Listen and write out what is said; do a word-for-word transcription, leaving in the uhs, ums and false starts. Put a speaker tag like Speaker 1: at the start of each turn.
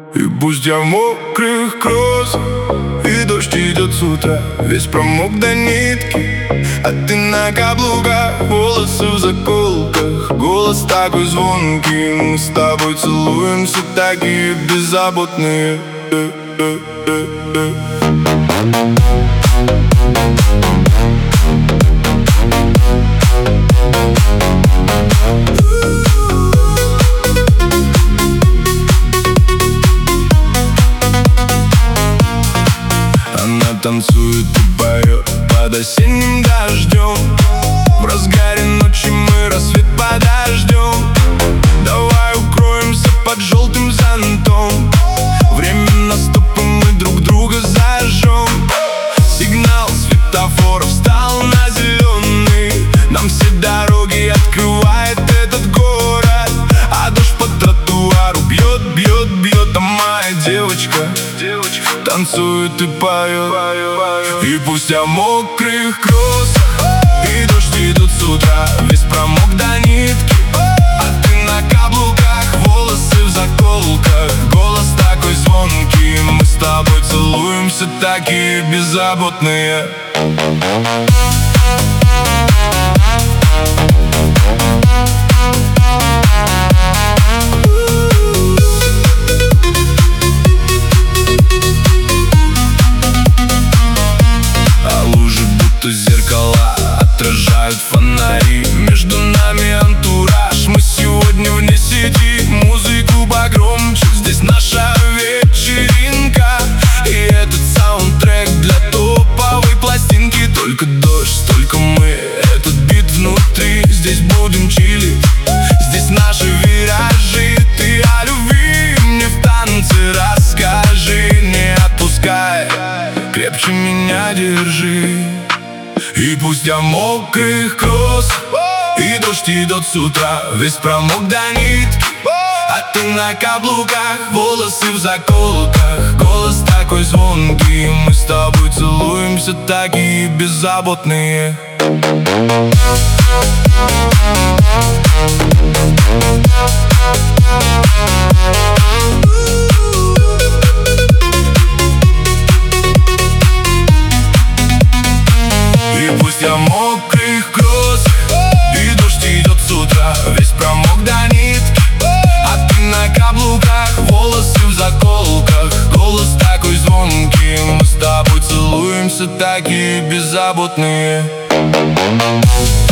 Speaker 1: И пусть я в мокрых кроссах, и дождь идет с утра, весь промок до нитки, а ты на каблуках, волосы в заколках, голос такой звонкий. Мы с тобой целуемся, такие беззаботные. Она танцует и поет под осенним дождем. В разгаре ночи мы рассвет подождем. Давай укроемся под желтым зонтом. Время наступит, мы друг друга зажжем. Сигнал светофоров встал на зеленый. Нам все дороги открывает этот город. А дождь по тротуару бьет, бьет, бьет. А моя девочка, девочка танцует и поет. И пусть я в мокрых кроссах, и дождь идет с утра, весь промок до нитки, а ты на каблуках, волосы в заколках, голос такой звонкий. Мы с тобой целуемся, такие беззаботные. Зеркала отражают фонари, между нами антураж. Мы сегодня вне сети, музыку погромче. Здесь наша вечеринка, и этот саундтрек для топовой пластинки. Только дождь, только мы, этот бит внутри. Здесь будем чилить, здесь наши виражи. Ты о любви мне в танце расскажи. Не отпускай, крепче меня держи. И пусть я в мокрых кроссах, и дождь идет с утра, весь промок до нитки, а ты на каблуках, волосы в заколках, голос такой звонкий. Мы с тобой целуемся, такие беззаботные. И пусть я в мокрых кроссах, и дождь идет с утра, весь промок до нитки, а ты на каблуках, волосы в заколках, голос такой звонкий. Мы с тобой целуемся, такие беззаботные.